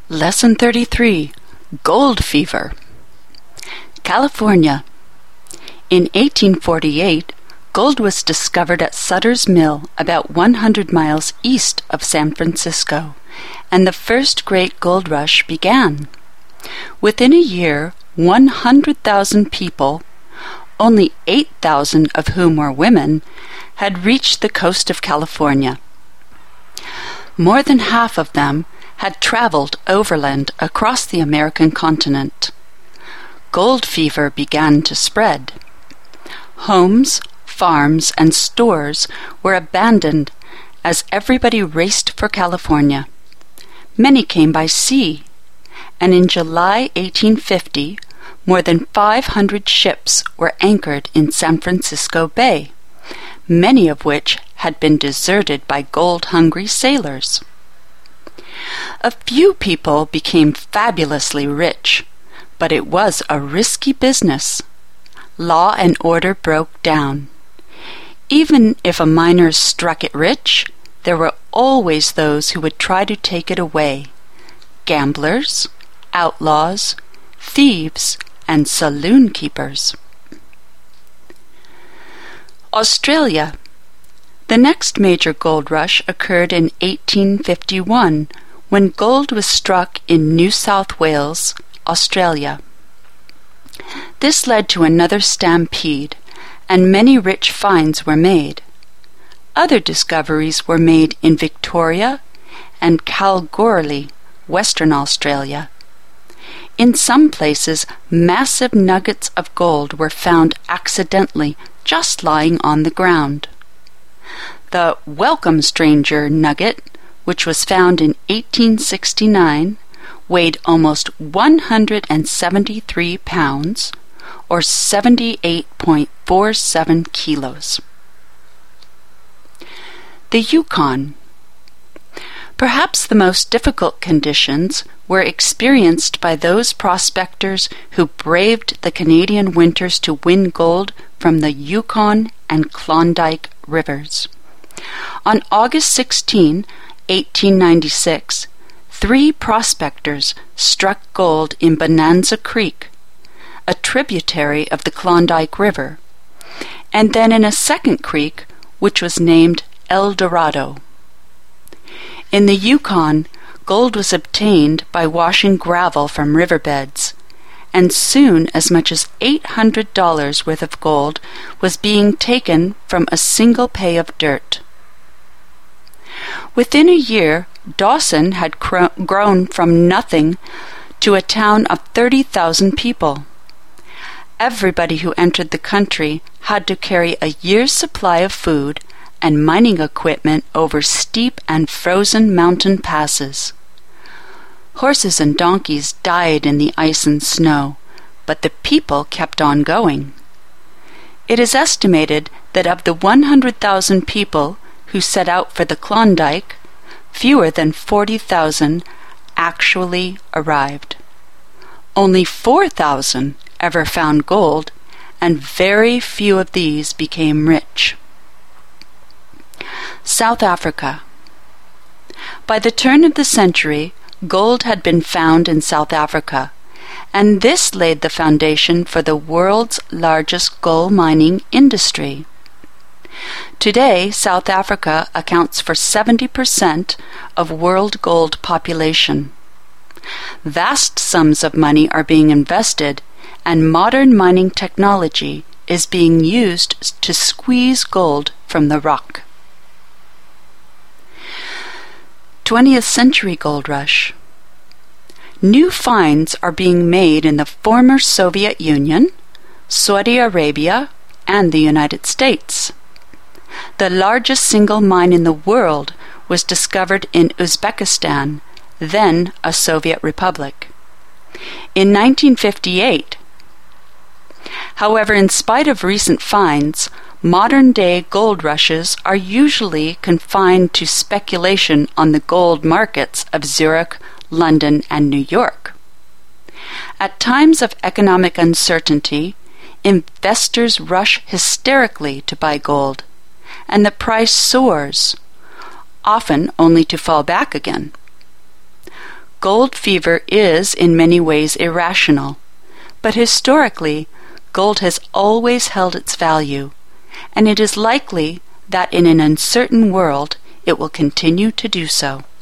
Lesson 33, Gold Fever. California. In 1848, gold was discovered at Sutter's Mill, about 100 miles east of San Francisco, and the first great gold rush began. Within a year, 100,000 people, only 8,000 of whom were women, had reached the coast of California. More than half of them had traveled overland across the American continent. Gold fever began to spread. Homes, farms, and stores were abandoned as everybody raced for California. Many came by sea, and in July 1850, more than 500 ships were anchored in San Francisco Bay, many of which had been deserted by gold-hungry sailors. A few people became fabulously rich, but it was a risky business. Law and order broke down. Even if a miner struck it rich, there were always those who would try to take it away: gamblers, outlaws, thieves, and saloon keepers. Australia. The next major gold rush occurred in 1851, when gold was struck in New South Wales, Australia. This led to another stampede, and many rich finds were made. Other discoveries were made in Victoria and Kalgoorlie, Western Australia. In some places, massive nuggets of gold were found accidentally, just lying on the ground. The Welcome Stranger nugget, which was found in 1869, weighed almost 173 pounds, or 78.47 kilos. The Yukon. Perhaps the most difficult conditions were experienced by those prospectors who braved the Canadian winters to win gold from the Yukon and Klondike rivers. On August 16, 1896, 3 prospectors struck gold in Bonanza Creek, a tributary of the Klondike River, and then in a second creek which was named El Dorado. In the Yukon, gold was obtained by washing gravel from riverbeds, and soon as much as $800 worth of gold was being taken from a single pay of dirt. Within a year, Dawson had grown from nothing to a town of 30,000 people. Everybody who entered the country had to carry a year's supply of food and mining equipment over steep and frozen mountain passes. Horses and donkeys died in the ice and snow, but the people kept on going. It is estimated that of the 100,000 people who set out for the Klondike, fewer than 40,000 actually arrived. Only 4,000 ever found gold, and very few of these became rich. South Africa. By the turn of the century, gold had been found in South Africa, and this laid the foundation for the world's largest gold mining industry. Today, South Africa accounts for 70% of world gold population. Vast sums of money are being invested, and modern mining technology is being used to squeeze gold from the rock. 20th century gold rush. New finds are being made in the former Soviet Union, Saudi Arabia, and the United States. The largest single mine in the world was discovered in Uzbekistan, then a Soviet republic, in 1958. However, in spite of recent finds, modern-day gold rushes are usually confined to speculation on the gold markets of Zurich, London, and New York. At times of economic uncertainty, investors rush hysterically to buy gold, and the price soars, often only to fall back again. gold fever is in many ways irrational, but historically, gold has always held its value, and it is likely that in an uncertain world it will continue to do so.